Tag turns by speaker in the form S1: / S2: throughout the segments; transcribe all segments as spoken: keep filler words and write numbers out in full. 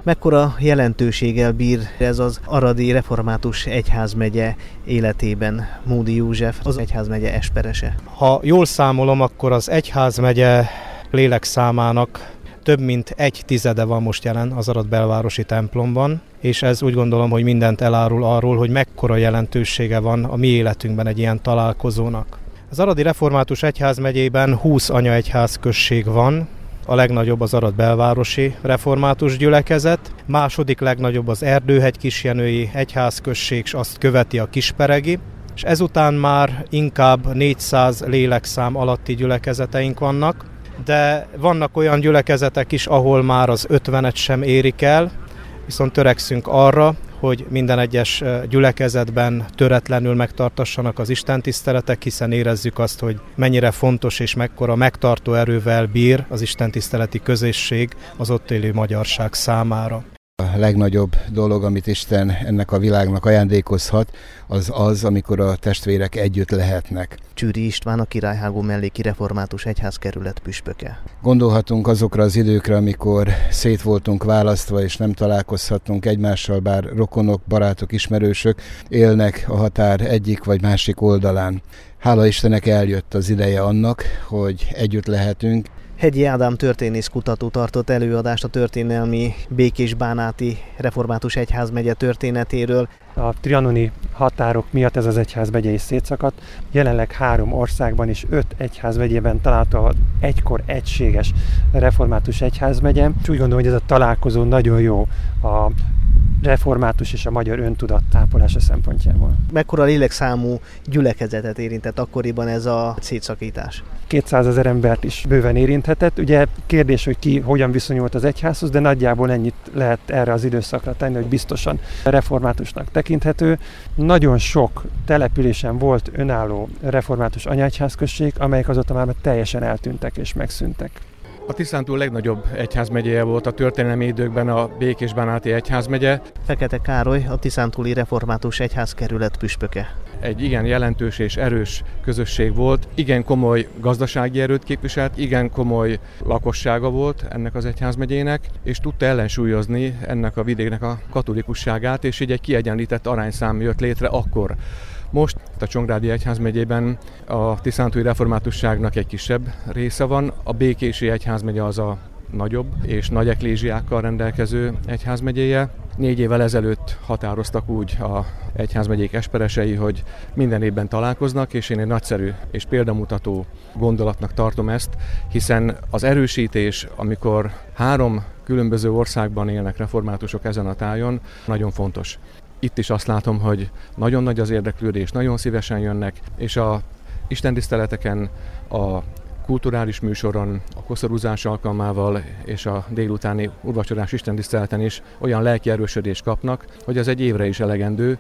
S1: Mekkora jelentőséggel bír ez az aradi református egyházmegye életében, Módi József, az egyházmegye esperese?
S2: Ha jól számolom, akkor az egyházmegye lélekszámának több mint egy tizede van most jelen az Arad belvárosi templomban, és ez úgy gondolom, hogy mindent elárul arról, hogy mekkora jelentősége van a mi életünkben egy ilyen találkozónak. Az Aradi Református Egyházmegyében húsz anyaegyházközség van, a legnagyobb az Arad belvárosi református gyülekezet, második legnagyobb az Erdőhegy-Kisjenői egyházközség, és azt követi a Kisperegi, és ezután már inkább négyszáz lélekszám alatti gyülekezeteink vannak, de vannak olyan gyülekezetek is, ahol már az ötvenet sem érik el, viszont törekszünk arra, hogy minden egyes gyülekezetben töretlenül megtartassanak az istentiszteletek, hiszen érezzük azt, hogy mennyire fontos és mekkora megtartó erővel bír az istentiszteleti közösség az ott élő magyarság számára.
S3: A legnagyobb dolog, amit Isten ennek a világnak ajándékozhat, az az, amikor a testvérek együtt lehetnek.
S1: Csűri István, a Királyhágó melléki református egyházkerület püspöke.
S3: Gondolhatunk azokra az időkre, amikor szét voltunk választva, és nem találkozhattunk egymással, bár rokonok, barátok, ismerősök élnek a határ egyik vagy másik oldalán. Hála Istennek eljött az ideje annak, hogy együtt lehetünk.
S1: Hegyi Ádám történész kutató tartott előadást a történelmi Békés-Bánáti Református Egyházmegye történetéről.
S4: A trianoni határok miatt ez az egyházmegye is szétszakadt. Jelenleg három országban és öt egyházmegyében található az egykor egységes református egyházmegye. És úgy gondolom, hogy ez a találkozó nagyon jó a református és a magyar öntudat tápolása szempontjából.
S1: Mekkora lélekszámú gyülekezetet érintett akkoriban ez a szétszakítás?
S4: kétszázezer embert is bőven érinthetett. Ugye kérdés, hogy ki hogyan viszonyult az egyházhoz, de nagyjából ennyit lehet erre az időszakra tenni, hogy biztosan reformátusnak tekinthető. Nagyon sok településen volt önálló református anyaegyházközség, amelyek azóta már teljesen eltűntek és megszűntek.
S5: A Tiszántúl legnagyobb egyházmegyéje volt a történelmi időkben a Békés-Bánáti Egyházmegye.
S1: Fekete Károly, a Tiszántúli Református Egyházkerület püspöke.
S5: Egy igen jelentős és erős közösség volt, igen komoly gazdasági erőt képviselt, igen komoly lakossága volt ennek az egyházmegyének, és tudta ellensúlyozni ennek a vidéknek a katolikusságát, és így egy kiegyenlített arányszám jött létre akkor. Most a Csongrádi Egyházmegyében a Tiszántúli reformátusságnak egy kisebb része van, a Békési Egyházmegye az a nagyobb és nagy eklézsiákkal rendelkező egyházmegyéje. Négy évvel ezelőtt határoztak úgy a egyházmegyék esperesei, hogy minden évben találkoznak, és én egy nagyszerű és példamutató gondolatnak tartom ezt, hiszen az erősítés, amikor három különböző országban élnek reformátusok ezen a tájon, nagyon fontos. Itt is azt látom, hogy nagyon nagy az érdeklődés, nagyon szívesen jönnek, és a istentiszteleteken, a kulturális műsoron, a koszorúzás alkalmával és a délutáni úrvacsorás istentiszteleten is olyan lelki erősödést kapnak, hogy ez egy évre is elegendő.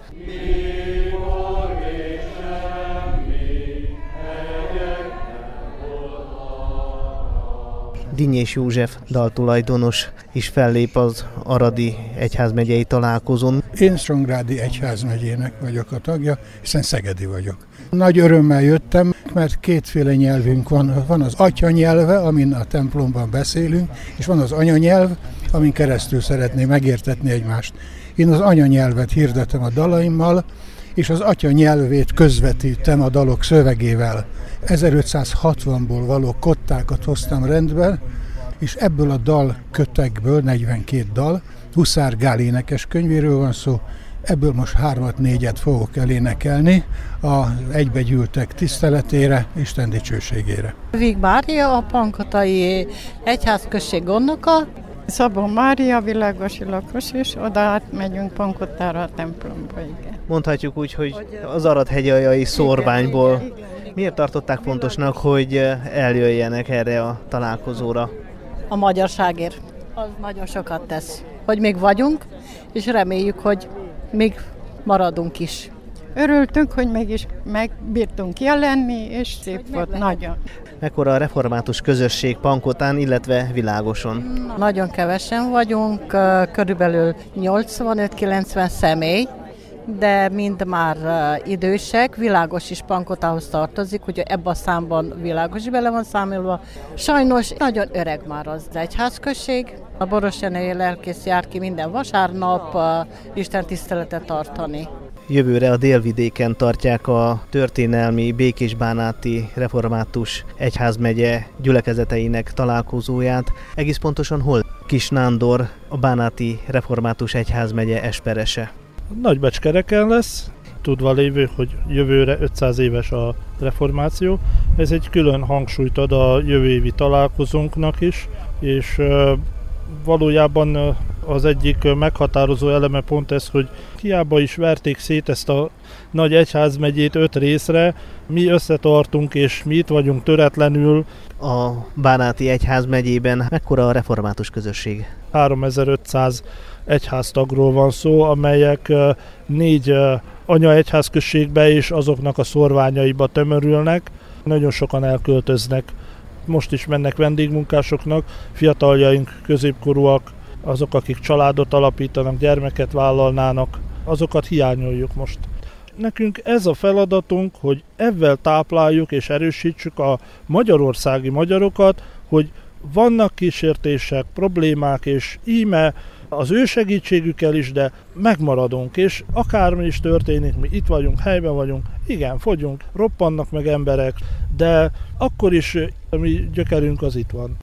S1: Dinnyés József daltulajdonos is fellép az aradi egyházmegyei találkozón.
S6: Én Csongrádi Egyházmegyének vagyok a tagja, hiszen szegedi vagyok. Nagy örömmel jöttem, mert kétféle nyelvünk van. Van az atyanyelve, amin a templomban beszélünk, és van az anyanyelv, amin keresztül szeretném megértetni egymást. Én az anyanyelvet hirdetem a dalaimmal, és az atya nyelvét közvetítem a dalok szövegével. ezerötszázhatvanból való kottákat hoztam rendbe, és ebből a dal kötekből, negyvenkét dal, Huszár Gál énekes könyvéről van szó, ebből most hármat, négyet fogok elénekelni az egybegyűltek tiszteletére, Isten dicsőségére.
S7: Vig Mária, a Pankotai Egyházközség gondnoka.
S8: Szabó Mária, világosi lakos, és oda átmegyünk Pankottára a templomba, igen.
S1: Mondhatjuk úgy, hogy az Arad-hegyajai szórványból. Igen, igen, igen. Miért tartották fontosnak, hogy eljöjjenek erre a találkozóra?
S7: A magyarságért. Az nagyon sokat tesz. Hogy még vagyunk, és reméljük, hogy még maradunk is.
S8: Örültünk, hogy mégis megbírtunk jelenni, és szép hogy volt nagyon.
S1: Mekkora a református közösség Pankotán, illetve Világoson?
S7: Nagyon kevesen vagyunk, körülbelül nyolcvanöt-kilencven személy, de mind már idősek, Világos is Pankotához tartozik, ugye ebben a számban Világos is bele van számolva. Sajnos nagyon öreg már az egyházközség. A borosjenei lelkész jár ki minden vasárnap Isten tiszteletet tartani.
S1: Jövőre a délvidéken tartják a történelmi Békésbánáti Református Egyházmegye gyülekezeteinek találkozóját. Egész pontosan hol? Kis Nándor, a Bánáti Református Egyházmegye esperese.
S9: Nagybecskereken lesz, tudva lévő, hogy jövőre ötszáz éves a reformáció. Ez egy külön hangsúlyt ad a jövő évi találkozónknak is, és valójában az egyik meghatározó eleme pont ez, hogy hiába is verték szét ezt a nagy egyházmegyét öt részre, mi összetartunk és mi itt vagyunk töretlenül.
S1: A Bánáti Egyházmegyében mekkora a református közösség?
S9: háromezer-ötszáz egyháztagról van szó, amelyek négy anyaegyházközségbe és azoknak a szorványaiba tömörülnek. Nagyon sokan elköltöznek. Most is mennek vendégmunkásoknak, fiataljaink, középkorúak, azok, akik családot alapítanak, gyermeket vállalnának, azokat hiányoljuk most. Nekünk ez a feladatunk, hogy ezzel tápláljuk és erősítsük a magyarországi magyarokat, hogy vannak kísértések, problémák, és íme az ő segítségükkel is, de megmaradunk, és akármi is történik, mi itt vagyunk, helyben vagyunk, igen, fogyunk, roppannak meg emberek, de akkor is a mi gyökerünk az itt van.